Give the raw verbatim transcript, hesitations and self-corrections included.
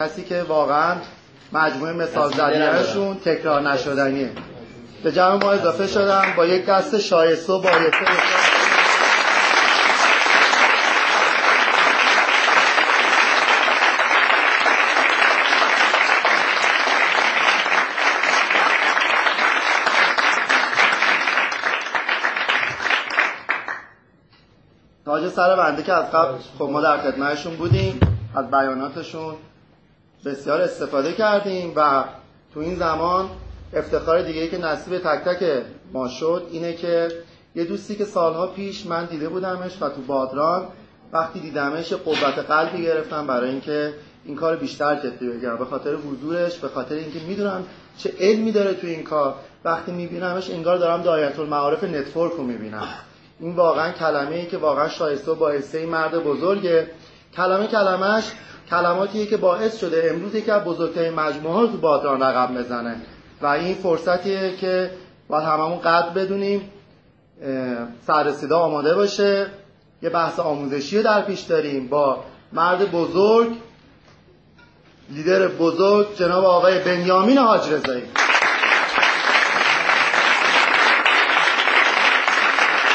کسی که واقعا مجموعه مثال زدنشون تکرار نشدنیه. به جمع ما اضافه شدن با یک دست شایسته و بایسته. تاج سر بنده که از قبل خب ما در خدمتشون بودیم، از بیاناتشون بسیار استفاده کردیم و تو این زمان افتخار دیگه‌ای که نصیب تک تک ما شد اینه که یه دوستی که سالها پیش من دیده بودمش و تو بادران وقتی دیدمش قوت قلبی گرفتم برای اینکه این کار بیشتر جدی بگیرم، به خاطر حضورش، به خاطر اینکه میدونم چه علمی داره تو این کار. وقتی میبینمش انگار دارم دایره المعارف نتورک رو میبینم. این واقعا کلمه‌ای که واقعا شایسته و بایسته این مرد بزرگه. کلمه کلمش کلماتیه که باعث شده امروز یکی از بزرگترین مجموعه ها تو بادران رقم بزنه و این فرصتیه که باید هممون قدر بدونیم، سررسیده آماده باشه. یه بحث آموزشی رو در پیش داریم با مرد بزرگ، لیدر بزرگ، جناب آقای بنیامین حاج رضایی.